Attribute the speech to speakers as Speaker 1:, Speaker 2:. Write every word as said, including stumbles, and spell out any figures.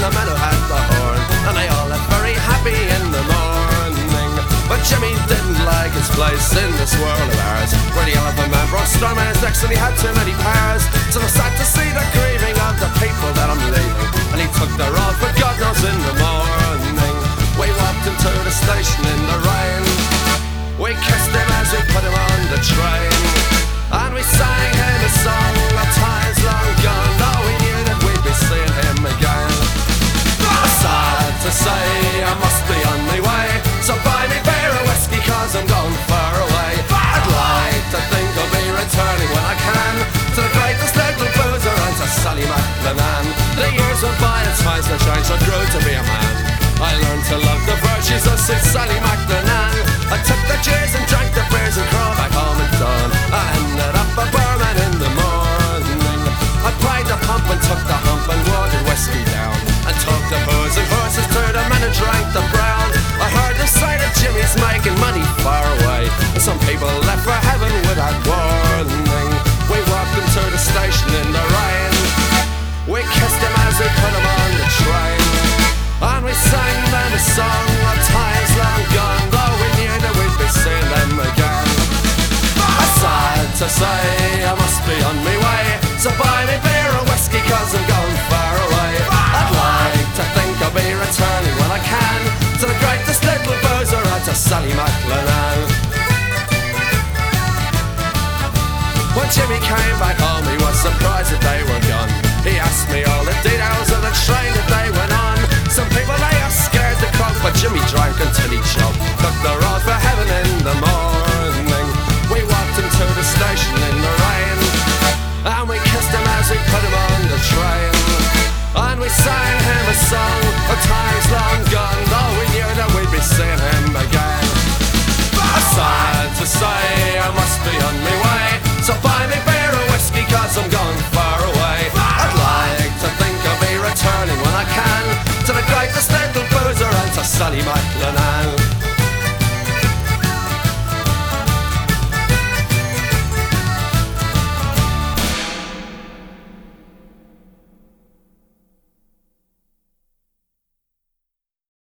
Speaker 1: the man who had the horn, and they all left very happy in the morning. But Jimmy didn't like his place in this world of ours, where the elephant man brought storm in his necks and he had too many powers. So I sad to see the grieving of the people that I'm leaving, and he took the road for God knows in the morning. We walked into the station in the rain, we kissed him as we put him on the train, and we sang him a song of times long gone, though we knew that we'd be seeing him again. Sad to say I must be on my way, so buy me beer or whiskey cause I'm going far away. I'd like to think I'll be returning when I can to the greatest little boozer and to Sally McLennan. The years went by and times the change, I grew to be a man. I learned to love the virtues of Sid Sally McLennan. I took the cheers and drank the beers and crawled back home at dawn. I ended up a barman in the morning. I pried the pump and took the hump and watered whiskey down, and took the booze and horses to the men and drank the brown. I heard the sight of Jimmy's making money far away, and some people left for heaven without warning. We walked into the station in the rain, we kissed him as we put him on the train, and we sang them a song of times long gone, though we knew that we'd be seeing them again. Sad to say I must be on my way, so buy me beer or whiskey cause I'm going far away. I'd like to think I'll be returning when I can to the greatest little boozer and to Sally McLennan. When Jimmy came back home he was surprised that they were gone. He asked me all the details of the train that they went on,